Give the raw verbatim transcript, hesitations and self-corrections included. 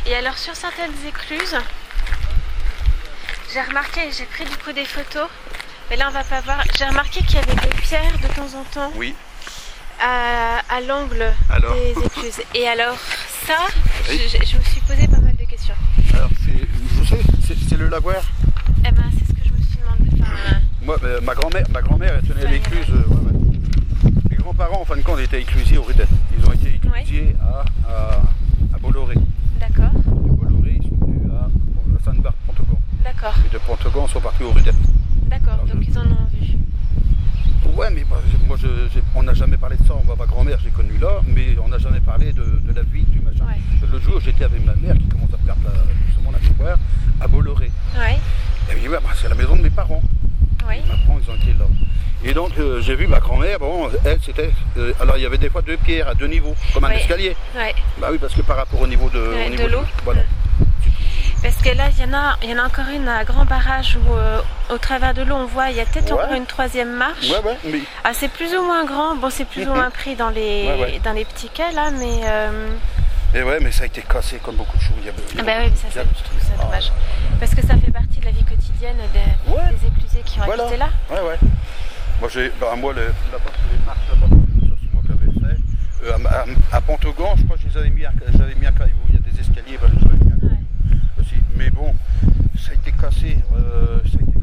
Et alors sur certaines écluses, j'ai remarqué, j'ai pris du coup des photos, mais là on va pas voir, j'ai remarqué qu'il y avait des pierres de temps en temps. Oui. À, à l'angle des écluses. Et alors ça, oui. je, je me suis posé pas mal de questions. Alors je sais, c'est le lavoir. Eh ben c'est ce que je me suis demandé. Enfin, Moi, euh, ma grand-mère, ma grand-mère, elle tenait l'écluse. Euh, ouais, ouais. Mes grands-parents, en fin de compte, étaient éclusiers au Rudet. Ils ont été éclusiers oui. à, à, à Bolloré. D'accord. De Bolloré, ils sont venus à, à Sainte-Barbe, Pontegon. D'accord. Et de Pontegon, ils sont partis au Rudet. D'accord, donc je... ils en ont vu. Ouais, mais moi, moi je, je, on n'a jamais parlé de ça. Ma grand-mère, j'ai connu là, mais on n'a jamais parlé de, de la vie, du machin. Ouais. L'autre jour, j'étais avec ma mère qui commence à perdre la, justement la mémoire à Bolloré. Ouais. Elle me dit, ouais, bah, c'est la maison de mes parents. Ouais. Maintenant, ils ont été là. Et donc, euh, j'ai vu ma grand-mère, bon, elle, c'était... Euh, alors, il y avait des fois deux pierres à deux niveaux, comme un ouais. escalier. Ouais. Bah oui, parce que par rapport au niveau de, ouais, au niveau de l'eau. Voilà. Parce que là, il y en a, il y en a encore une à grand barrage où, euh, au travers de l'eau, on voit, il y a peut-être ouais. encore une troisième marche. Ouais, ouais, mais... Ah, c'est plus ou moins grand. Bon, c'est plus ou moins pris dans les, ouais, ouais. dans les petits quais, là, mais... Euh... Et ouais, mais ça a été cassé comme beaucoup de choses. Il y a, il y a ah bah oui, mais ça, ça, je trouve ça dommage. Ah. Parce que ça fait partie de la vie quotidienne des, ouais. des éclusés qui ont voilà. habité là. Ouais, ouais. Moi, j'ai, bah, moi, le, là-bas, les marches là-bas, ça c'est moi qui l'avais fait. Euh, à, à, à Pontegon, je crois que je les avais mis à, j'avais mis à caillou. Il y a des escaliers, bah, je les avais mis à caillou ouais. aussi. Mais bon, ça a été cassé. Euh, ça a été